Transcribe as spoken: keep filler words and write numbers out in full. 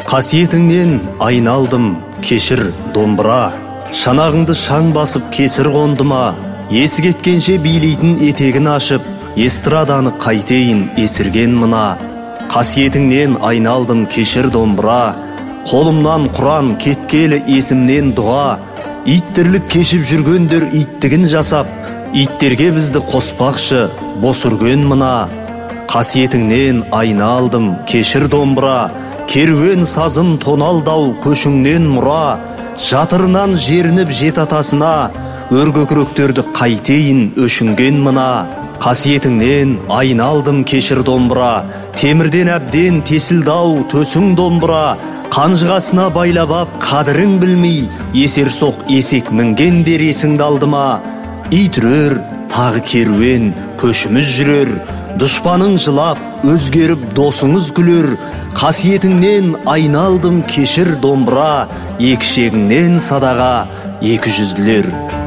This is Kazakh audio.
Қасиетіңнен айналдым, кешір домбыра. Шанағыңды шаң басып кесір қонды ма? Есі кеткенше билейтін етегін ашып, эстраданы қайтейін есірген мына. Қасиетіңнен айналдым, кешір домбыра. Қолымнан құран кеткелі есімнен дұға. Иттірлік кешіп жүргендер иттігін жасап, иттерге бізді қоспақшы бос үрген мына. Қасиетіңнен айналдым, кешір домбыра. Керуен сазым тоналдау көшіңнен мұра. Жатырынан жерініп жет атасына, өргөкіректерді қайтейін өшінген мына. Қасиетіңнен айналдым, кешір домбыра. Темірден әбден тесілдау төсің домбыра. Қанжығасына байлап ап қадірін білмей, есер соқ есек мінгендер есіңді алды ма? Ит үрер, тағы керуен, көшіміз жүрер. Дұшпаның жылап, өзгеріп досыңыз күлер. Қасиетіңнен айналдым, кешір домбыра. Екі шегіңнен садаға екі жүзділер.